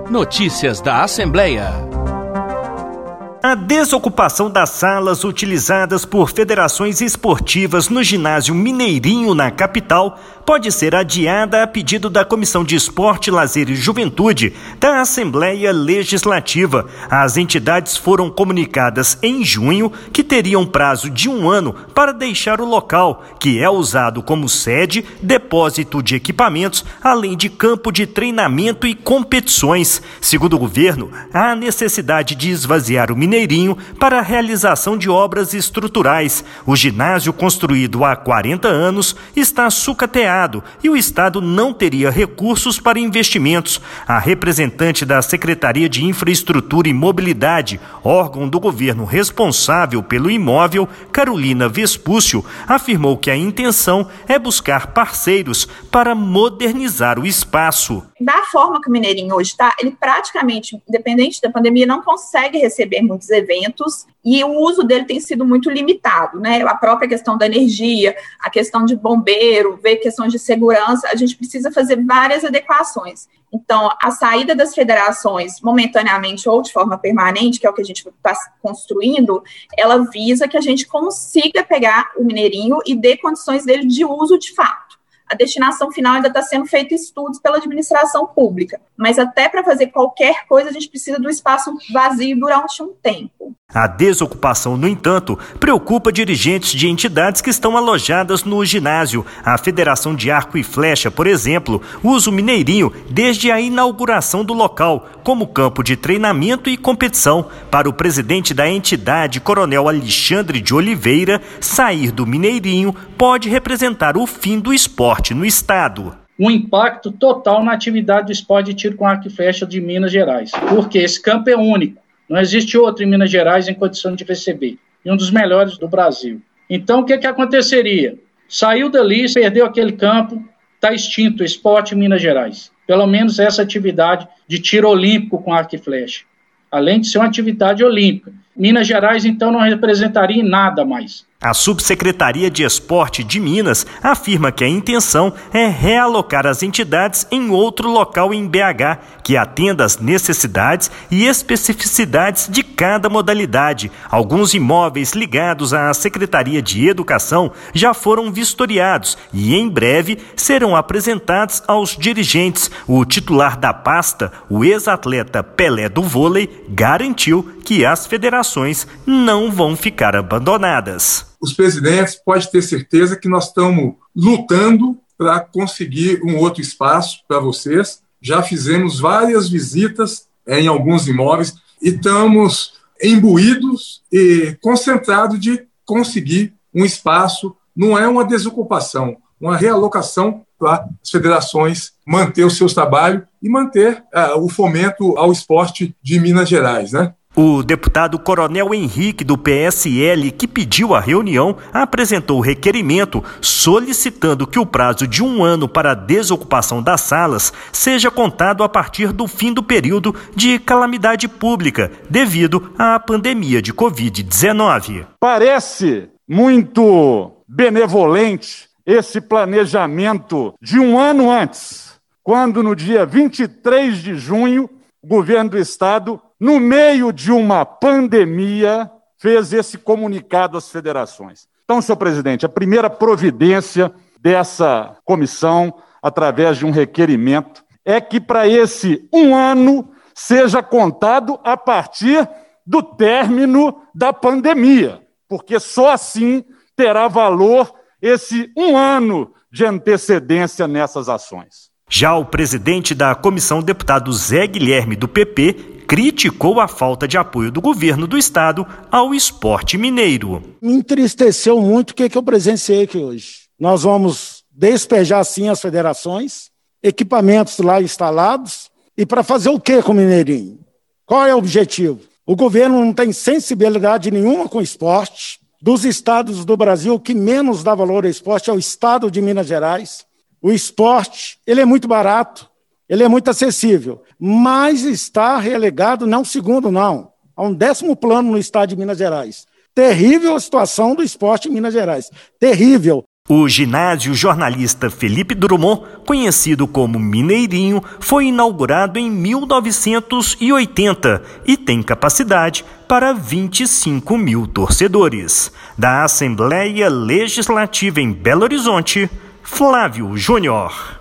Notícias da Assembleia. A desocupação das salas utilizadas por federações esportivas no ginásio Mineirinho, na capital, pode ser adiada a pedido da Comissão de Esporte, Lazer e Juventude da Assembleia Legislativa. As entidades foram comunicadas em junho que teriam prazo de 1 ano para deixar o local, que é usado como sede, depósito de equipamentos, além de campo de treinamento e competições. Segundo o governo, há necessidade de esvaziar o Mineirinho para a realização de obras estruturais. O ginásio, construído há 40 anos, está sucateado e o Estado não teria recursos para investimentos. A representante da Secretaria de Infraestrutura e Mobilidade, órgão do governo responsável pelo imóvel, Carolina Vespúcio, afirmou que a intenção é buscar parceiros para modernizar o espaço. Da forma que o Mineirinho hoje está, ele praticamente, independente da pandemia, não consegue receber muitos eventos e o uso dele tem sido muito limitado, né? A própria questão da energia, a questão de bombeiro, ver questões de segurança, a gente precisa fazer várias adequações. Então, a saída das federações, momentaneamente ou de forma permanente, que é o que a gente está construindo, ela visa que a gente consiga pegar o Mineirinho e dê condições dele de uso de fato. A destinação final ainda está sendo feito estudos pela administração pública, mas até para fazer qualquer coisa a gente precisa do espaço vazio durante um tempo. A desocupação, no entanto, preocupa dirigentes de entidades que estão alojadas no ginásio. A Federação de Arco e Flecha, por exemplo, usa o Mineirinho desde a inauguração do local como campo de treinamento e competição. Para o presidente da entidade, Coronel Alexandre de Oliveira, sair do Mineirinho pode representar o fim do esporte no estado. Um impacto total na atividade do esporte de tiro com arco e flecha de Minas Gerais, porque esse campo é único. Não existe outro em Minas Gerais em condição de receber. E um dos melhores do Brasil. Então, o que aconteceria? Saiu dali, perdeu aquele campo, está extinto o esporte em Minas Gerais. Pelo menos essa atividade de tiro olímpico com arco e flecha. Além de ser uma atividade olímpica. Minas Gerais, então, não representaria em nada mais. A Subsecretaria de Esporte de Minas afirma que a intenção é realocar as entidades em outro local em BH, que atenda às necessidades e especificidades de cada modalidade. Alguns imóveis ligados à Secretaria de Educação já foram vistoriados e, em breve, serão apresentados aos dirigentes. O titular da pasta, o ex-atleta Pelé do vôlei, garantiu que as federações não vão ficar abandonadas. Os presidentes podem ter certeza que nós estamos lutando para conseguir um outro espaço para vocês. Já fizemos várias visitas em alguns imóveis e estamos imbuídos e concentrados de conseguir um espaço. Não é uma desocupação, uma realocação para as federações manter os seus trabalhos e manter o fomento ao esporte de Minas Gerais, né? O deputado Coronel Henrique, do PSL, que pediu a reunião, apresentou o requerimento solicitando que o prazo de 1 ano para a desocupação das salas seja contado a partir do fim do período de calamidade pública devido à pandemia de Covid-19. Parece muito benevolente esse planejamento de 1 ano antes, quando no dia 23 de junho, o governo do estado, no meio de uma pandemia, fez esse comunicado às federações. Então, senhor presidente, a primeira providência dessa comissão, através de um requerimento, é que para esse 1 ano seja contado a partir do término da pandemia, porque só assim terá valor esse 1 ano de antecedência nessas ações. Já o presidente da comissão, deputado Zé Guilherme, do PP, criticou a falta de apoio do governo do estado ao esporte mineiro. Me entristeceu muito o que eu presenciei aqui hoje. Nós vamos despejar, sim, as federações, equipamentos lá instalados, e para fazer o que com o Mineirinho? Qual é o objetivo? O governo não tem sensibilidade nenhuma com o esporte. Dos estados do Brasil, o que menos dá valor ao esporte é o estado de Minas Gerais. O esporte, ele é muito barato, ele é muito acessível, mas está relegado, não segundo, não, a um 10º plano no estado de Minas Gerais. Terrível a situação do esporte em Minas Gerais, terrível. O ginásio jornalista Felipe Drummond, conhecido como Mineirinho, foi inaugurado em 1980 e tem capacidade para 25 mil torcedores. Da Assembleia Legislativa em Belo Horizonte, Flávio Júnior.